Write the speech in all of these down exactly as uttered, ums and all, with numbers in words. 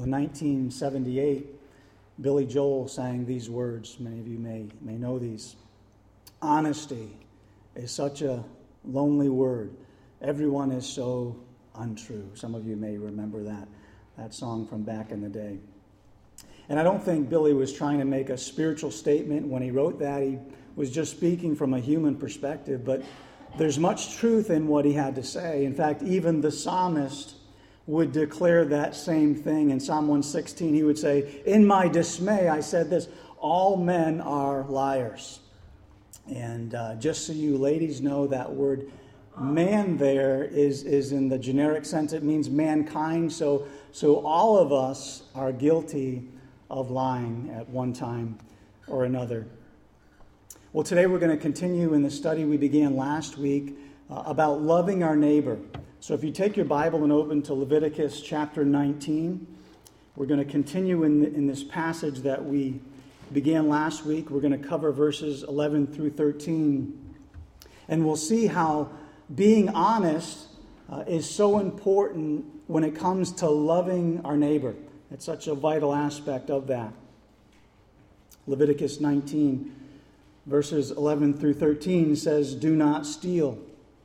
in nineteen seventy-eight, Billy Joel sang these words. Many of you may, may know these. Honesty is such a lonely word. Everyone is so untrue. Some of you may remember that, that song from back in the day. And I don't think Billy was trying to make a spiritual statement when he wrote that. He was just speaking from a human perspective, but there's much truth in what he had to say. In fact, even the psalmist would declare that same thing. In Psalm one sixteen, he would say, in my dismay, I said this, all men are liars. And uh, just so you ladies know, that word man there is, is in the generic sense. It means mankind. So, so all of us are guilty of lying at one time or another. Well, today we're going to continue in the study we began last week uh, about loving our neighbor. So if you take your Bible and open to Leviticus chapter nineteen, we're going to continue in, the, in this passage that we began last week. We're going to cover verses eleven through thirteen. And we'll see how being honest uh, is so important when it comes to loving our neighbor. It's such a vital aspect of that. Leviticus nineteen, verses eleven through thirteen says, do not steal.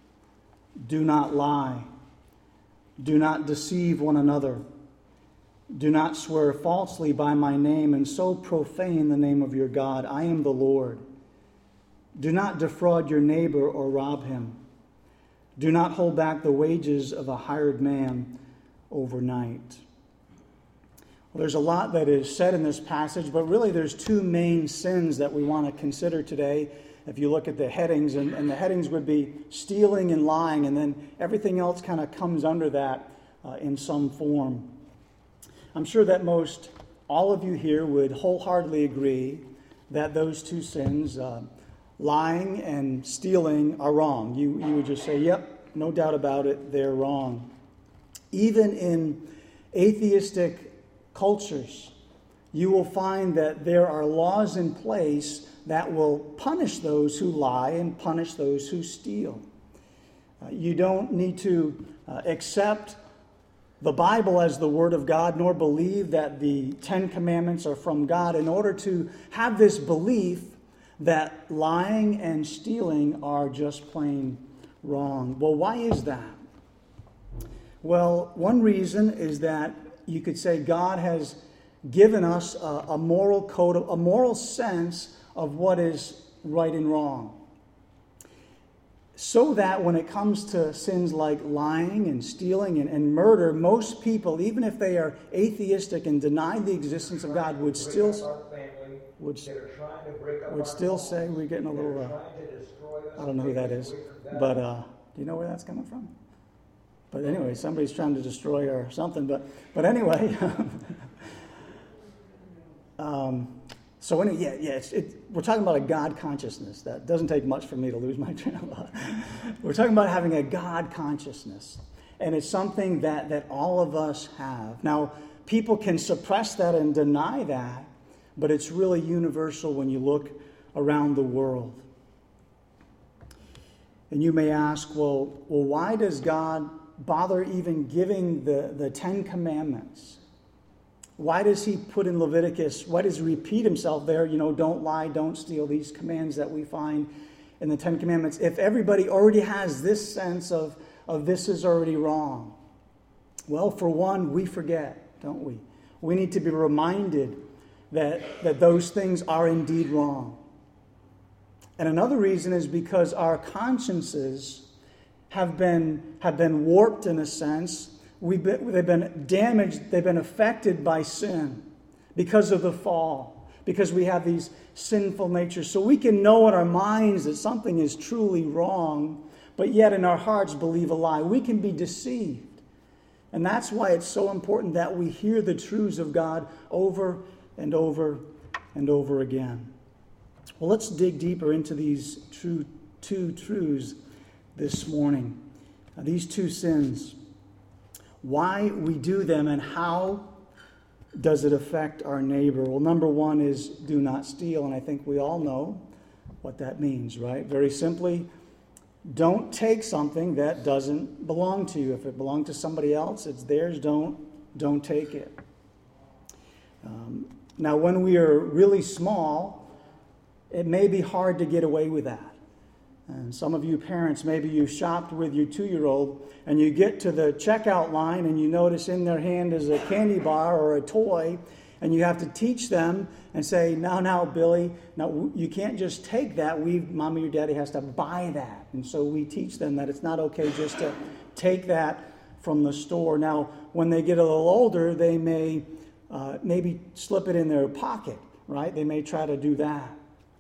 Do not lie. Do not deceive one another. Do not swear falsely by my name and so profane the name of your God. I am the Lord. Do not defraud your neighbor or rob him. Do not hold back the wages of a hired man overnight. Well, there's a lot that is said in this passage, but really there's two main sins that we want to consider today. If you look at the headings, and, and the headings would be stealing and lying, and then everything else kind of comes under that uh, in some form. I'm sure that most all of you here would wholeheartedly agree that those two sins, uh, lying and stealing, are wrong. You, you would just say, yep, no doubt about it, they're wrong. Even in atheistic cultures, you will find that there are laws in place that will punish those who lie and punish those who steal. Uh, you don't need to uh, accept the Bible as the Word of God, nor believe that the Ten Commandments are from God in order to have this belief that lying and stealing are just plain wrong. Well, why is that? Well, one reason is that you could say God has given us a, a moral code, a moral sense of what is right and wrong. So that when it comes to sins like lying and stealing and, and murder, most people, even if they are atheistic and deny the existence of God, would still would, would still say, we're getting a little, uh, I don't know who that is, but uh, do you know where that's coming from? But anyway, somebody's trying to destroy or something. But but anyway, um, so anyway, yeah, yeah. It's, it, we're talking about a God consciousness. That doesn't take much for me to lose my train of thought. We're talking about having a God consciousness, and it's something that that all of us have. Now, people can suppress that and deny that, but it's really universal when you look around the world. And you may ask, well, well, why does God bother even giving the, the Ten Commandments? Why does he put in Leviticus, why does he repeat himself there, you know, don't lie, don't steal, these commands that we find in the Ten Commandments, if everybody already has this sense of, of this is already wrong? Well, for one, we forget, don't we? We need to be reminded that, that those things are indeed wrong. And another reason is because our consciences have been have been warped in a sense. We've been, they've been damaged, they've been affected by sin because of the fall, because we have these sinful natures. So we can know in our minds that something is truly wrong, but yet in our hearts believe a lie. We can be deceived. And that's why it's so important that we hear the truths of God over and over and over again. Well, let's dig deeper into these true two truths this morning. Now, these two sins, why we do them and how does it affect our neighbor? Well, number one is do not steal, and I think we all know what that means, right? Very simply, don't take something that doesn't belong to you. If it belonged to somebody else, it's theirs. Don't, don't take it. Um, now, when we are really small, it may be hard to get away with that. And some of you parents, maybe you shopped with your two-year-old and you get to the checkout line and you notice in their hand is a candy bar or a toy, and you have to teach them and say, now, now, Billy, now you can't just take that. We, Mommy or Daddy has to buy that. And so we teach them that it's not okay just to take that from the store. Now, when they get a little older, they may uh, maybe slip it in their pocket, right? They may try to do that.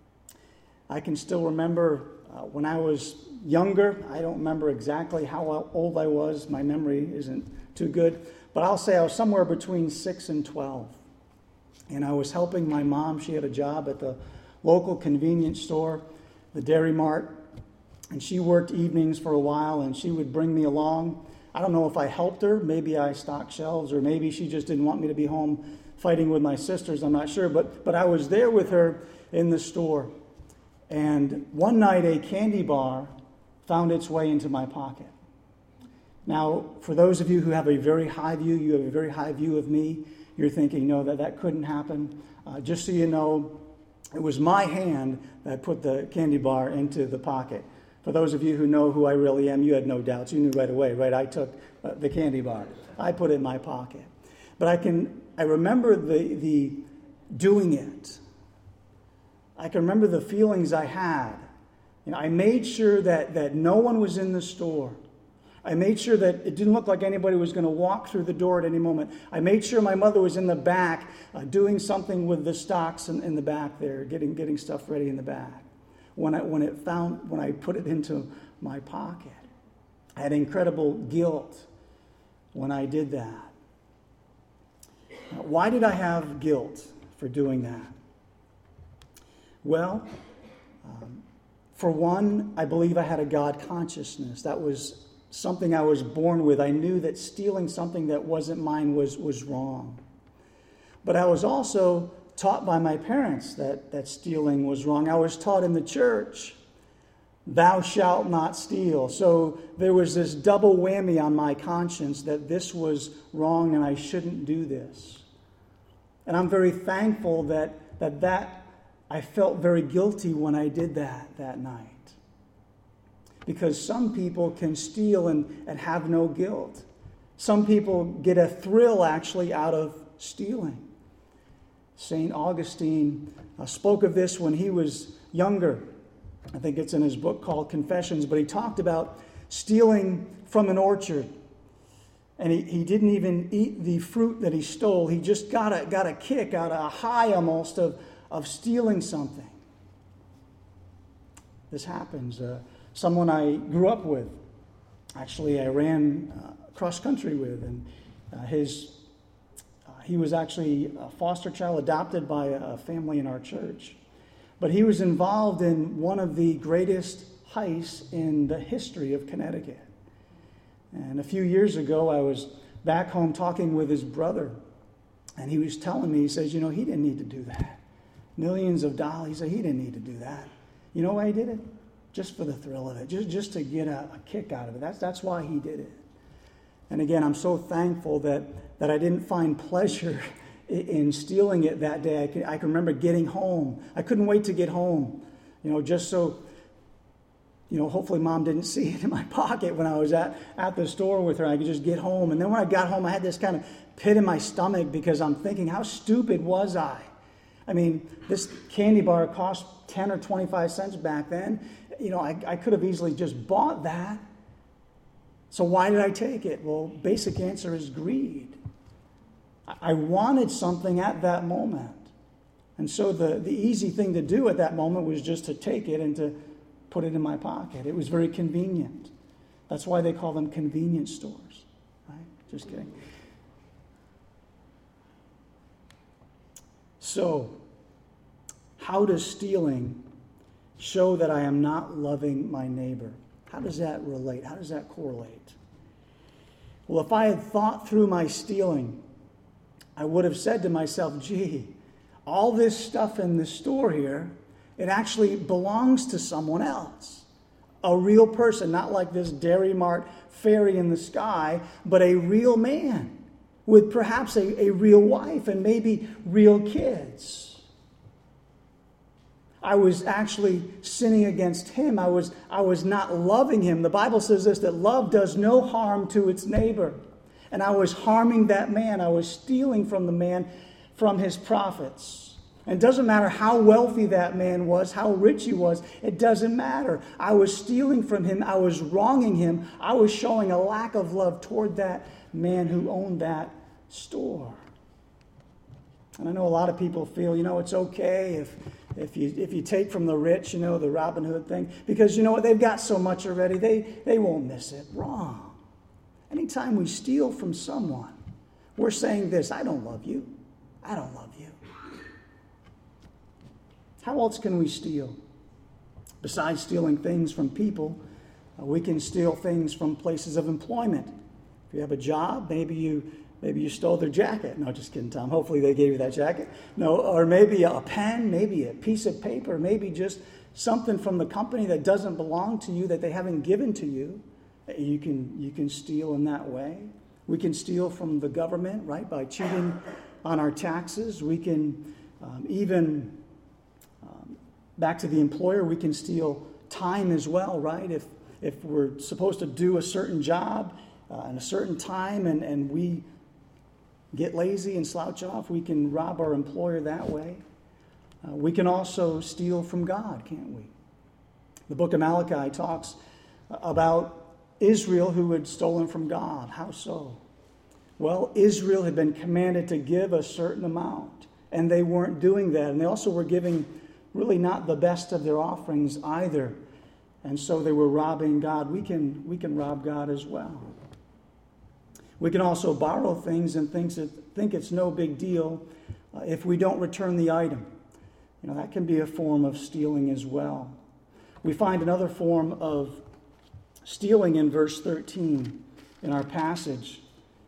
I can still remember uh, when I was younger. I don't remember exactly how old I was. My memory isn't too good. But I'll say I was somewhere between six and twelve. And I was helping my mom. She had a job at the local convenience store, the Dairy Mart. And she worked evenings for a while, and she would bring me along. I don't know if I helped her. Maybe I stocked shelves, or maybe she just didn't want me to be home fighting with my sisters. I'm not sure. But, but I was there with her in the store. And one night, a candy bar found its way into my pocket. Now, for those of you who have a very high view, you have a very high view of me. You're thinking, no, that, that couldn't happen. Uh, just so you know, it was my hand that put the candy bar into the pocket. For those of you who know who I really am, you had no doubts. You knew right away, right? I took uh, the candy bar. I put it in my pocket. But I can, I remember the, the doing it. I can remember the feelings I had. You know, I made sure that, that no one was in the store. I made sure that it didn't look like anybody was going to walk through the door at any moment. I made sure my mother was in the back uh, doing something with the stocks in, in the back there, getting getting stuff ready in the back. When I when it found when I put it into my pocket, I had incredible guilt when I did that. Now, why did I have guilt for doing that? Well, um, for one, I believe I had a God consciousness. That was something I was born with. I knew that stealing something that wasn't mine was, was wrong. But I was also taught by my parents that, that stealing was wrong. I was taught in the church, thou shalt not steal. So there was this double whammy on my conscience that this was wrong and I shouldn't do this. And I'm very thankful that that, that I felt very guilty when I did that that night. Because some people can steal and, and have no guilt. Some people get a thrill actually out of stealing. Saint Augustine uh, spoke of this when he was younger. I think it's in his book called Confessions, but he talked about stealing from an orchard. And he, he didn't even eat the fruit that he stole. He just got a, got a kick out of a high almost of, of stealing something. This happens. Uh, Someone I grew up with, actually I ran uh, cross country with, and uh, his uh, he was actually a foster child adopted by a family in our church. But he was involved in one of the greatest heists in the history of Connecticut. And a few years ago, I was back home talking with his brother, and he was telling me, he says, you know, he didn't need to do that. Millions of dollars. He said, he didn't need to do that. You know why he did it? Just for the thrill of it, just, just to get a, a kick out of it. That's, that's why he did it. And again, I'm so thankful that, that I didn't find pleasure in, in stealing it that day. I can, I can remember getting home. I couldn't wait to get home, you know, just so, you know, hopefully Mom didn't see it in my pocket when I was at, at the store with her. I could just get home. And then when I got home, I had this kind of pit in my stomach because I'm thinking, how stupid was I? I mean, this candy bar cost ten or twenty-five cents back then. You know, I, I could have easily just bought that. So why did I take it? Well, basic answer is greed. I wanted something at that moment. And so the, the easy thing to do at that moment was just to take it and to put it in my pocket. It was very convenient. That's why they call them convenience stores. Right? Just kidding. So, how does stealing show that I am not loving my neighbor? How does that relate? How does that correlate? Well, if I had thought through my stealing, I would have said to myself, gee, all this stuff in the store here, it actually belongs to someone else. A real person, not like this Dairy Mart fairy in the sky, but a real man. with perhaps a, a real wife and maybe real kids. I was actually sinning against him. I was, I was not loving him. The Bible says this, that love does no harm to its neighbor. And I was harming that man. I was stealing from the man, from his profits. And it doesn't matter how wealthy that man was, how rich he was. It doesn't matter. I was stealing from him. I was wronging him. I was showing a lack of love toward that man who owned that store. And I know a lot of people feel, you know, it's okay if if you if you take from the rich, you know, the Robin Hood thing, because you know what, they've got so much already, they they won't miss it. Wrong. Anytime we steal from someone, we're saying this: I don't love you. I don't love you. How else can we steal? Besides stealing things from people, uh, we can steal things from places of employment. If you have a job, maybe you maybe you stole their jacket. No, just kidding, Tom. Hopefully they gave you that jacket. No, or maybe a pen, maybe a piece of paper, maybe just something from the company that doesn't belong to you, that they haven't given to you. You can you can steal in that way. We can steal from the government, right, by cheating on our taxes. We can um, even, um, back to the employer, we can steal time as well, right? If if we're supposed to do a certain job uh, in a certain time and, and we get lazy and slouch off, we can rob our employer that way. Uh, we can also steal from God, can't we? The book of Malachi talks about Israel who had stolen from God. How so? Well, Israel had been commanded to give a certain amount, and they weren't doing that. And they also were giving really not the best of their offerings either. And so they were robbing God. We can, we can rob God as well. We can also borrow things and think, think it's no big deal uh, if we don't return the item. You know, that can be a form of stealing as well. We find another form of stealing in verse thirteen in our passage.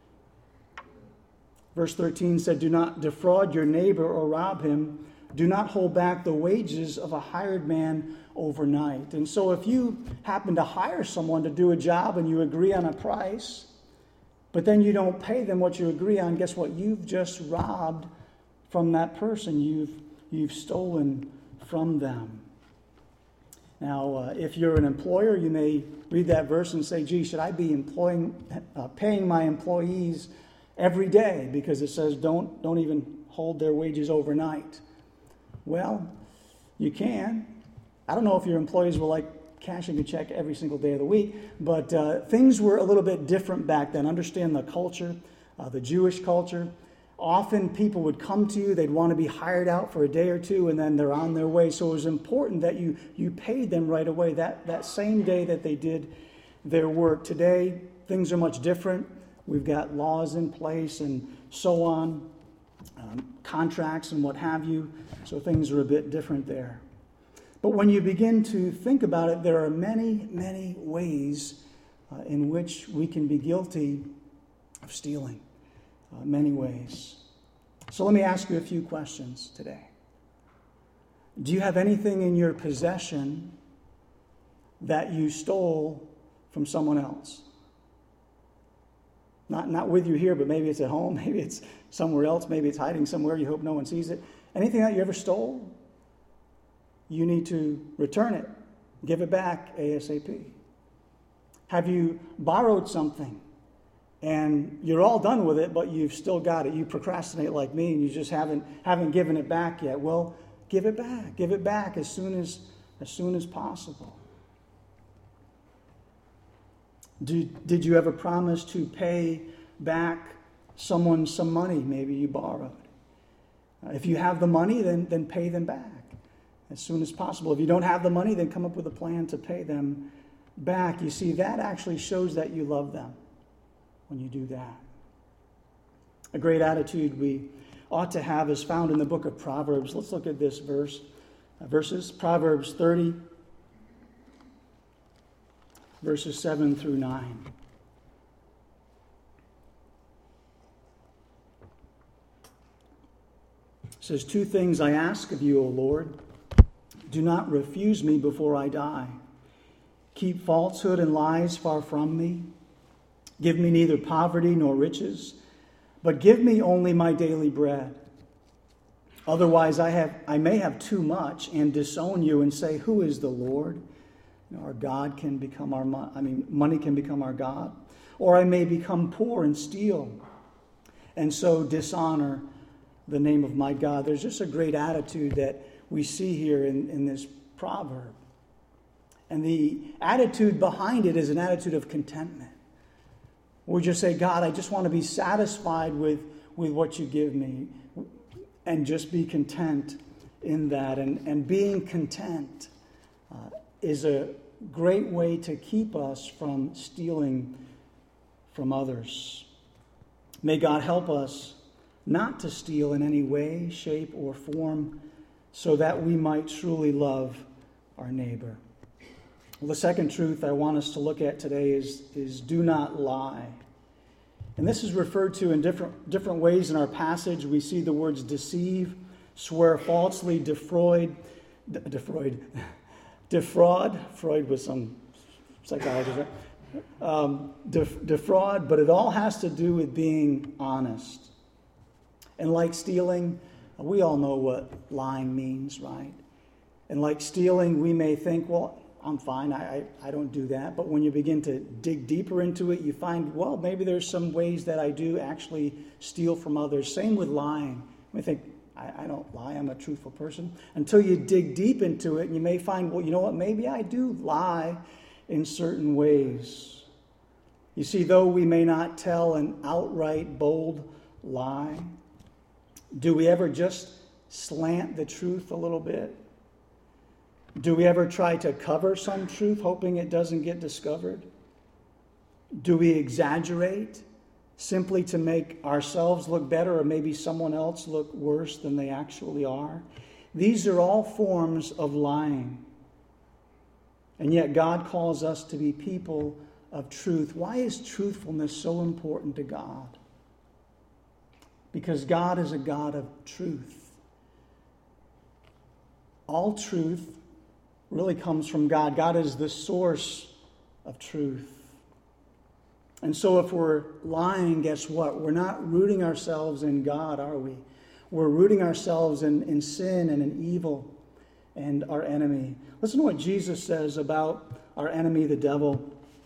Verse thirteen said, "Do not defraud your neighbor or rob him. Do not hold back the wages of a hired man overnight." And so if you happen to hire someone to do a job and you agree on a price, but then you don't pay them what you agree on, guess what? You've just robbed from that person. You've, you've stolen from them. Now, uh, if you're an employer, you may read that verse and say, gee, should I be employing, uh, paying my employees every day? Because it says don't, don't even hold their wages overnight. Well, you can. I don't know if your employees will like cashing a check every single day of the week, but uh, things were a little bit different back then. Understand the culture, uh, the Jewish culture. Often people would come to you, they'd want to be hired out for a day or two, and then they're on their way. So it was important that you, you paid them right away, that, that same day that they did their work. Today, things are much different. We've got laws in place and so on, um, contracts and what have you. So things are a bit different there. But when you begin to think about it, there are many, many ways uh, in which we can be guilty of stealing. Uh, many ways. So let me ask you a few questions today. Do you have anything in your possession that you stole from someone else? Not, not with you here, but maybe it's at home, maybe it's somewhere else, maybe it's hiding somewhere, you hope no one sees it. Anything that you ever stole, you need to return it, give it back ASAP. Have you borrowed something and you're all done with it, but you've still got it? You procrastinate like me and you just haven't haven't given it back yet. Well, give it back. Give it back as soon as as soon as possible. Did, did you ever promise to pay back someone some money maybe you borrowed? Uh, if you have the money, then, then pay them back as soon as possible. If you don't have the money, then come up with a plan to pay them back. You see, that actually shows that you love them when you do that. A great attitude we ought to have is found in the book of Proverbs. Let's look at this verse. Uh, verses, Proverbs thirty, verses seven through nine. It says, "Two things I ask of you, O Lord. Do not refuse me before I die. Keep falsehood and lies far from me. Give me neither poverty nor riches, But give me only my daily bread. Otherwise, I have I may have too much and disown you and say, who is the Lord? You know, our God can become our mo- I mean, money can become our God. Or I may become poor and steal, and so dishonor the name of my God. There's just a great attitude that we see here in, in this proverb. And the attitude behind it is an attitude of contentment. We just say, God, I just want to be satisfied with, with what you give me, and just be content in that. And, and being content uh, is a great way to keep us from stealing from others. May God help us not to steal in any way, shape, or form, so that we might truly love our neighbor. Well, the second truth I want us to look at today is, is do not lie. And this is referred to in different, different ways in our passage. We see the words deceive, swear falsely, defraud, de- defraud, defraud. Freud was some psychologist, right? Um, def- defraud, but it all has to do with being honest. And like stealing, we all know what lying means, right? And like stealing, we may think, well, I'm fine, I, I, I don't do that. But when you begin to dig deeper into it, you find, well, maybe there's some ways that I do actually steal from others. Same with lying. We think, I, I don't lie, I'm a truthful person. Until you dig deep into it, and you may find, well, you know what, maybe I do lie in certain ways. You see, though we may not tell an outright, bold lie, do we ever just slant the truth a little bit? Do we ever try to cover some truth, hoping it doesn't get discovered? Do we exaggerate simply to make ourselves look better or maybe someone else look worse than they actually are? These are all forms of lying. And yet God calls us to be people of truth. Why is truthfulness so important to God? Because God is a God of truth. All truth really comes from God. God is the source of truth. And so if we're lying, guess what? We're not rooting ourselves in God, are we? We're rooting ourselves in, in sin and in evil and our enemy. Listen to what Jesus says about our enemy, the devil.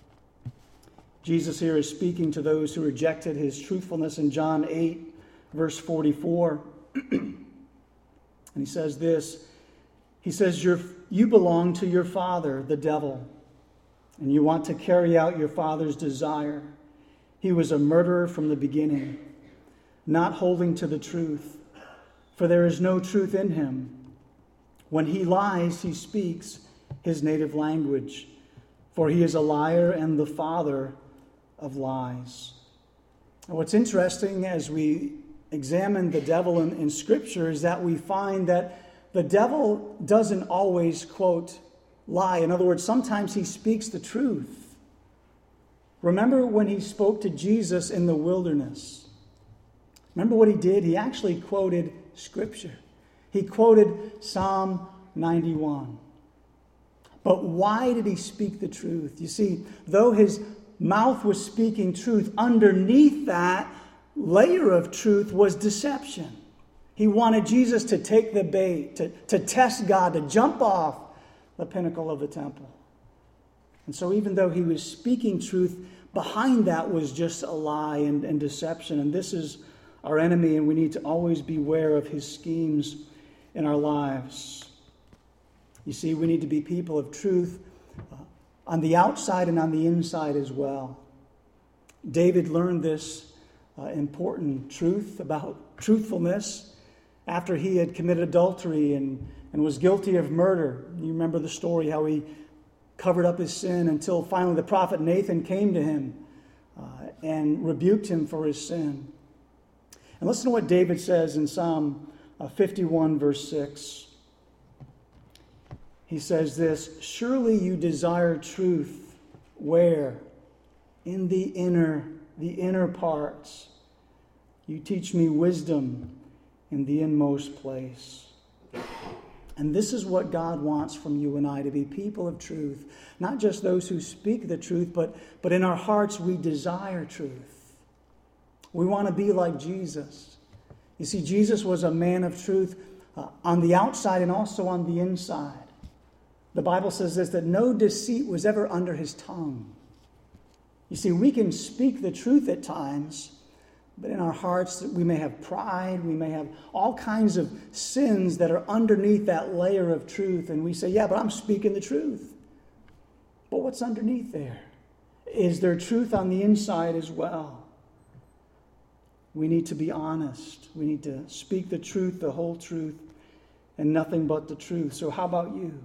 Jesus here is speaking to those who rejected his truthfulness in John eight, verse forty-four. And he says this. He says, You're, you belong to your father, the devil, and you want to carry out your father's desire. He was a murderer from the beginning, not holding to the truth, for there is no truth in him. When he lies, he speaks his native language, for he is a liar and the father of lies. And what's interesting as we examine the devil in, in Scripture is that we find that the devil doesn't always, quote, lie. In other words, sometimes he speaks the truth. Remember when he spoke to Jesus in the wilderness? Remember what he did? He actually quoted Scripture. He quoted Psalm ninety-one. But why did he speak the truth? You see, though his mouth was speaking truth, underneath that layer of truth was deception. He wanted Jesus to take the bait, to, to test God, to jump off the pinnacle of the temple. And so even though he was speaking truth, behind that was just a lie and, and deception. And this is our enemy, and we need to always beware of his schemes in our lives. You see, we need to be people of truth uh, on the outside and on the inside as well. David learned this uh, important truth about truthfulness after he had committed adultery and, and was guilty of murder. You remember the story, how he covered up his sin until finally the prophet Nathan came to him uh, and rebuked him for his sin. And listen to what David says in Psalm fifty-one, verse six. He says this, Surely you desire truth. Where? In the inner, the inner parts. You teach me wisdom in the inmost place. And this is what God wants from you and I, to be people of truth. Not just those who speak the truth, but, but in our hearts we desire truth. We want to be like Jesus. You see, Jesus was a man of truth uh, on the outside and also on the inside. The Bible says this, that no deceit was ever under his tongue. You see, we can speak the truth at times, but in our hearts we may have pride, we may have all kinds of sins that are underneath that layer of truth. And we say, yeah, but I'm speaking the truth. But what's underneath there? Is there truth on the inside as well? We need to be honest. We need to speak the truth, the whole truth, and nothing but the truth. So how about you?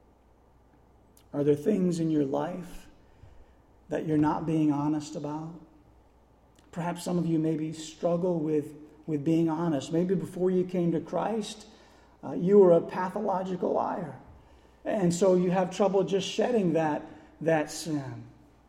Are there things in your life that you're not being honest about? Perhaps some of you maybe struggle with, with being honest. Maybe before you came to Christ, uh, you were a pathological liar. And so you have trouble just shedding that, that sin.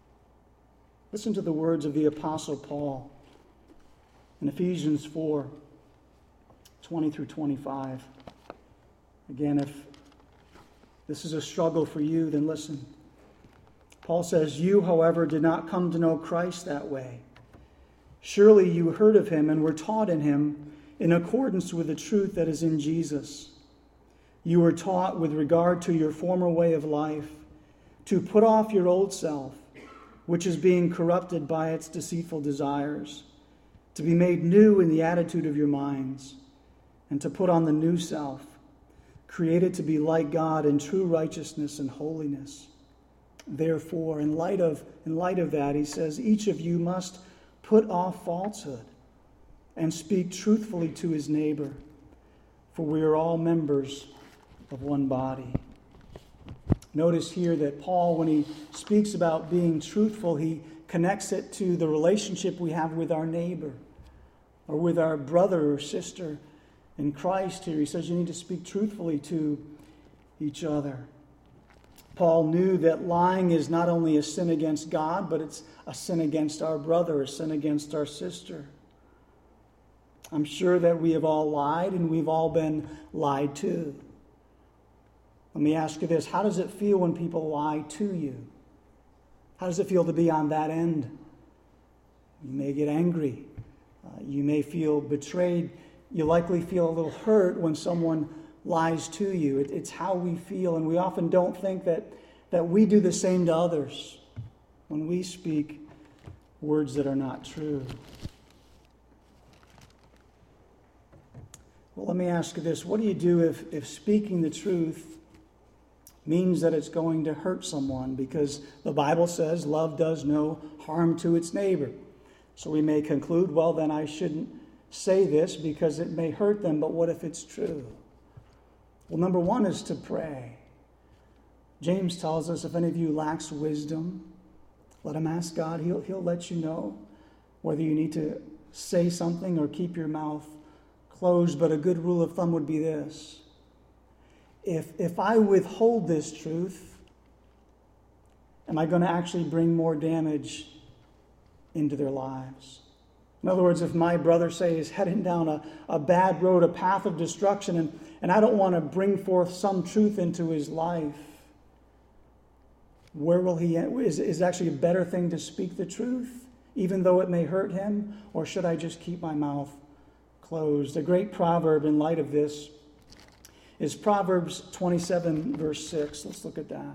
Listen to the words of the Apostle Paul in Ephesians four, twenty through twenty-five. Again, if this is a struggle for you, then listen. Paul says, "You, however, did not come to know Christ that way. Surely you heard of him and were taught in him in accordance with the truth that is in Jesus. You were taught with regard to your former way of life to put off your old self, which is being corrupted by its deceitful desires, to be made new in the attitude of your minds, and to put on the new self, created to be like God in true righteousness and holiness. Therefore, in light of, in light of that, he says, each of you must put off falsehood and speak truthfully to his neighbor, for we are all members of one body." Notice here that Paul, when he speaks about being truthful, he connects it to the relationship we have with our neighbor or with our brother or sister in Christ here. He says you need to speak truthfully to each other. Paul knew that lying is not only a sin against God, but it's a sin against our brother, a sin against our sister. I'm sure that we have all lied and we've all been lied to. Let me ask you this. How does it feel when people lie to you? How does it feel to be on that end? You may get angry. Uh, you may feel betrayed. You likely feel a little hurt when someone lies to you. It, it's how we feel, and we often don't think that, that we do the same to others when we speak words that are not true. Well, let me ask you this. What do you do if, if speaking the truth means that it's going to hurt someone? Because the Bible says love does no harm to its neighbor. So we may conclude, well, then I shouldn't say this because it may hurt them, but what if it's true? Well, number one is to pray. James tells us if any of you lacks wisdom, let him ask God. He'll, he'll let you know whether you need to say something or keep your mouth closed. But a good rule of thumb would be this. If, if I withhold this truth, am I going to actually bring more damage into their lives? In other words, if my brother, say, is heading down a, a bad road, a path of destruction, and, and I don't want to bring forth some truth into his life, where will he end? Is, is it actually a better thing to speak the truth, even though it may hurt him? Or should I just keep my mouth closed? A great proverb in light of this is Proverbs twenty-seven, verse six. Let's look at that.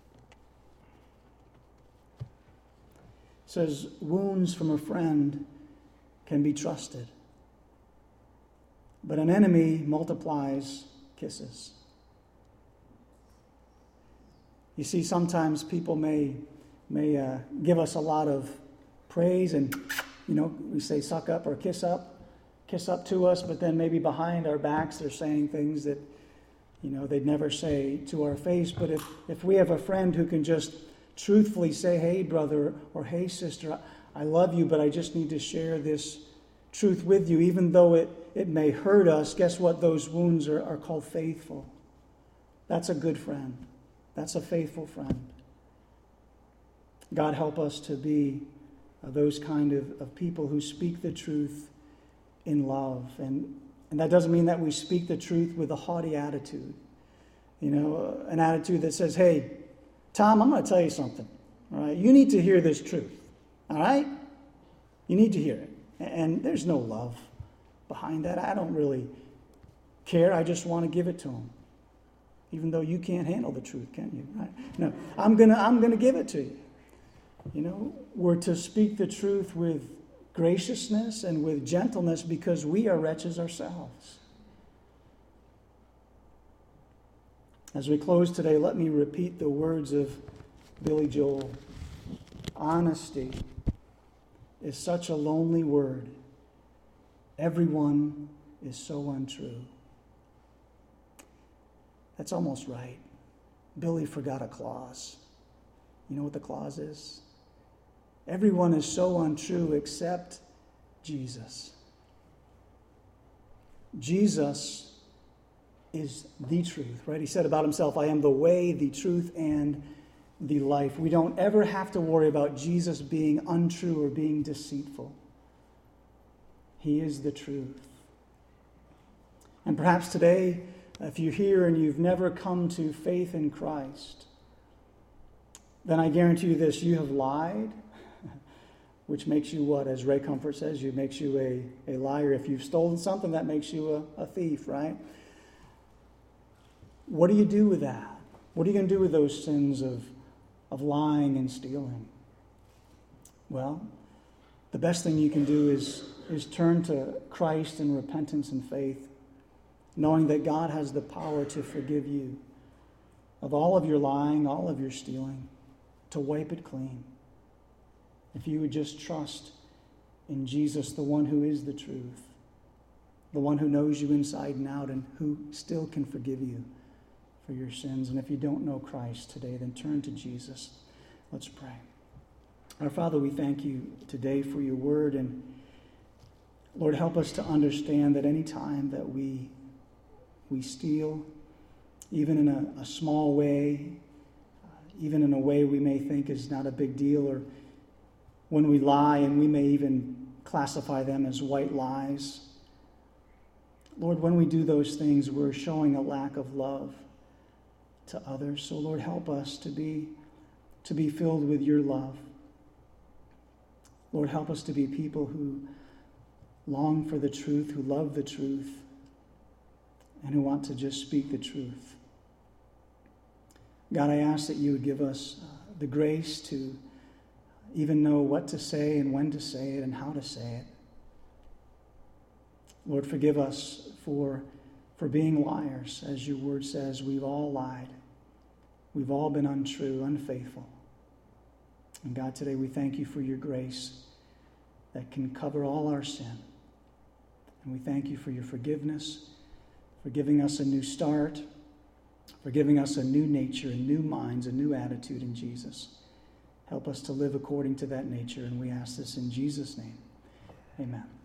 It says, "Wounds from a friend can be trusted, but an enemy multiplies kisses." You see, sometimes people may may uh, give us a lot of praise, and you know, we say suck up or kiss up, kiss up to us, but then maybe behind our backs they're saying things that, you know, they'd never say to our face. But if, if we have a friend who can just truthfully say, "Hey, brother," or "Hey, sister, I love you, but I just need to share this truth with you," even though it, it may hurt us, guess what? Those wounds are, are called faithful. That's a good friend. That's a faithful friend. God help us to be uh, those kind of, of people who speak the truth in love. And, and that doesn't mean that we speak the truth with a haughty attitude. You know, uh, an attitude that says, "Hey, Tom, I'm going to tell you something. All right? You need to hear this truth. All right? You need to hear it. And there's no love behind that. I don't really care. I just want to give it to them. Even though you can't handle the truth, can you? Right? No, I'm gonna I'm gonna give it to you. You know, we're to speak the truth with graciousness and with gentleness because we are wretches ourselves. As we close today, let me repeat the words of Billy Joel. Honesty is such a lonely word. Everyone is so untrue. That's almost right. Billy forgot a clause. You know what the clause is? Everyone is so untrue except Jesus. Jesus is the truth, right? He said about himself, I am the way, the truth, and the life. We don't ever have to worry about Jesus being untrue or being deceitful. He is the truth. And perhaps today, if you're here and you've never come to faith in Christ, then I guarantee you this, you have lied, which makes you what? As Ray Comfort says, it makes you a, a liar. If you've stolen something, that makes you a, a thief, right? What do you do with that? What are you going to do with those sins of, of lying and stealing? Well, the best thing you can do is, is turn to Christ in repentance and faith, knowing that God has the power to forgive you of all of your lying, all of your stealing, to wipe it clean. If you would just trust in Jesus, the one who is the truth, the one who knows you inside and out and who still can forgive you for your sins. And if you don't know Christ today, then turn to Jesus. Let's pray. Our Father, we thank you today for your word. And Lord, help us to understand that any time that we, we steal, even in a, a small way, uh, even in a way we may think is not a big deal, or when we lie and we may even classify them as white lies, Lord, when we do those things, we're showing a lack of love to others. So Lord, help us to be, to be filled with your love. Lord, help us to be people who long for the truth, who love the truth, and who want to just speak the truth. God, I ask that you would give us uh, the grace to even know what to say and when to say it and how to say it. Lord, forgive us for, for being liars. As your word says, we've all lied. We've all been untrue, unfaithful. And God, today we thank you for your grace that can cover all our sin. And we thank you for your forgiveness, for giving us a new start, for giving us a new nature, and new minds, a new attitude in Jesus. Help us to live according to that nature, and we ask this in Jesus' name. Amen.